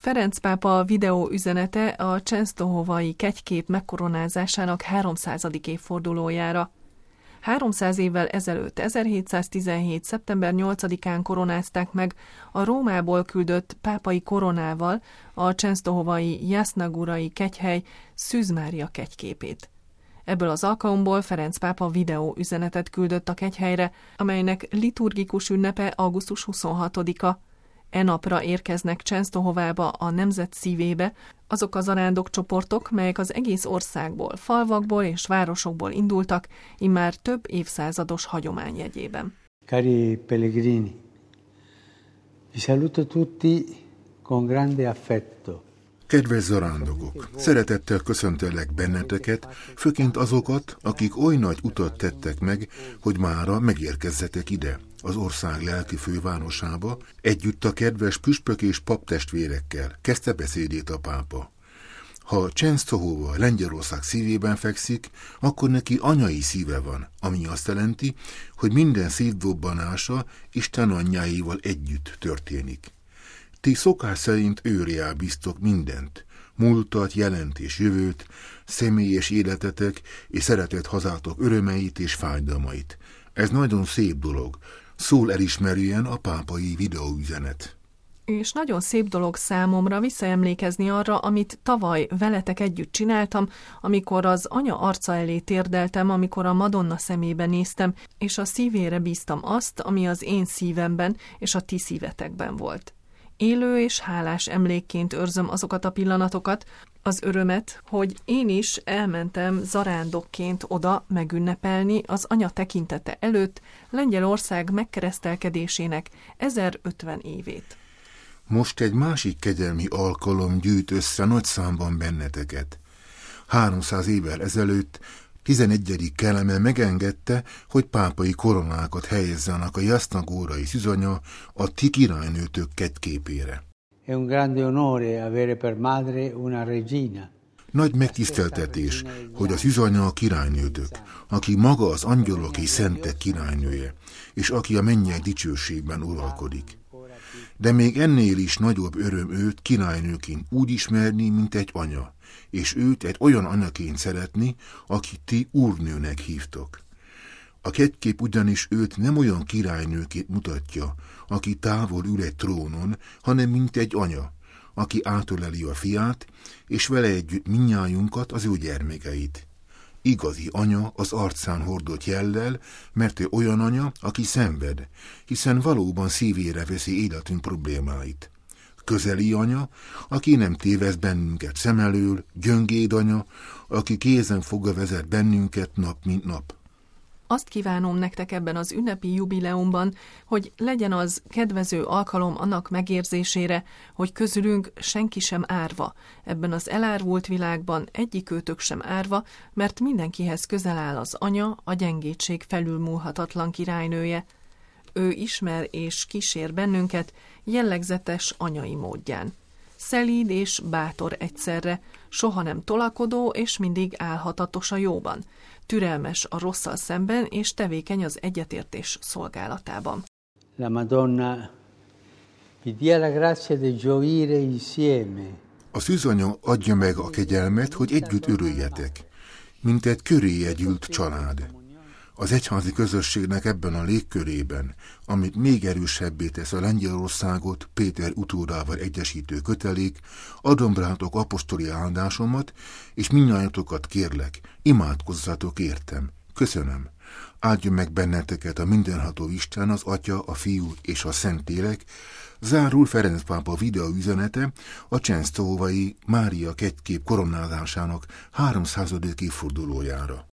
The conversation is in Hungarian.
Ferenc pápa videó üzenete a csensztohovai kegykép megkoronázásának 300. évfordulójára. 300 évvel ezelőtt, 1717. szeptember 8-án koronázták meg a Rómából küldött pápai koronával a csensztohovai Jasnagurai kegyhely Szűz Mária kegyképét. Ebből az alkalomból Ferenc pápa videó üzenetet küldött a kegyhelyre, amelynek liturgikus ünnepe augusztus 26-a. E napra érkeznek Csensztohovába, a nemzet szívébe, azok a zarándokcsoportok, melyek az egész országból, falvakból és városokból indultak, immár több évszázados hagyomány jegyében. Cari pellegrini, vi saluto tutti con grande affetto. Kedves zarándokok! Szeretettel köszöntelek benneteket, főként azokat, akik oly nagy utat tettek meg, hogy mára megérkezzetek ide, az ország lelki fővárosába, együtt a kedves püspök és paptestvérekkel, kezdte beszédét a pápa. Ha Csensztohova Lengyelország szívében fekszik, akkor neki anyai szíve van, ami azt jelenti, hogy minden szívdobbanása Isten anyjáival együtt történik. Ti szokás szerint őrjel bíztok mindent, múltat, jelent és jövőt, személyes életetek és szeretett hazátok örömeit és fájdalmait. Ez nagyon szép dolog, szól elismerően a pápai videóüzenet. És nagyon szép dolog számomra visszaemlékezni arra, amit tavaly veletek együtt csináltam, amikor az anya arca elé térdeltem, amikor a Madonna szemébe néztem, és a szívére bíztam azt, ami az én szívemben és a ti szívetekben volt. Élő és hálás emlékként őrzöm azokat a pillanatokat, az örömet, hogy én is elmentem zarándokként oda megünnepelni az anya tekintete előtt Lengyelország megkeresztelkedésének 1050 évét. Most egy másik kegyelmi alkalom gyűjt össze nagy számban benneteket. 300 évvel ezelőtt 11. Keleme megengedte, hogy pápai koronákat helyezzenek a Jasnagurai szűzanya a ti királynőtök kegyképére. Nagy megtiszteltetés, hogy a szűzanya a királynőtök, aki maga az angyalok és szentek királynője, és aki a mennyek dicsőségben uralkodik. De még ennél is nagyobb öröm őt királynőként úgy ismerni, mint egy anya, és őt egy olyan anyaként szeretni, akit ti úrnőnek hívtok. A kegykép ugyanis őt nem olyan királynőként mutatja, aki távol ül egy trónon, hanem mint egy anya, aki átöleli a fiát, és vele együtt mindnyájunkat, az ő gyermekeit. Igazi anya az arcán hordott jellel, mert ő olyan anya, aki szenved, hiszen valóban szívére veszi életünk problémáit. Közeli anya, aki nem téveszt bennünket szem elől, gyöngéd anya, aki kézen fogva vezet bennünket nap mint nap. Azt kívánom nektek ebben az ünnepi jubileumban, hogy legyen az kedvező alkalom annak megérzésére, hogy közülünk senki sem árva, ebben az elárvult világban egyikőtök sem árva, mert mindenkihez közel áll az anya, a gyengétség felülmúlhatatlan királynője. Ő ismer és kísér bennünket jellegzetes anyai módján. Szelíd és bátor egyszerre, soha nem tolakodó és mindig álhatatos a jóban, türelmes a rosszal szemben és tevékeny az egyetértés szolgálatában. La Madonna vi dia la grazia di gioire insieme. A szűzanya adja meg a kegyelmet, hogy együtt örüljetek, mint egy köréje gyűlt család. Az egyházi közösségnek ebben a légkörében, amit még erősebbé tesz a Lengyelországot Péter utódával egyesítő kötelék, adom rátok apostoli áldásomat, és mindnyájatokat kérlek, imádkozzatok értem. Köszönöm. Áldjon meg benneteket a mindenható Isten, az Atya, a Fiú és a Szentlélek. Zárul Ferenc pápa videóüzenete a csensztohovai Mária kegykép koronázásának 300. évfordulójára.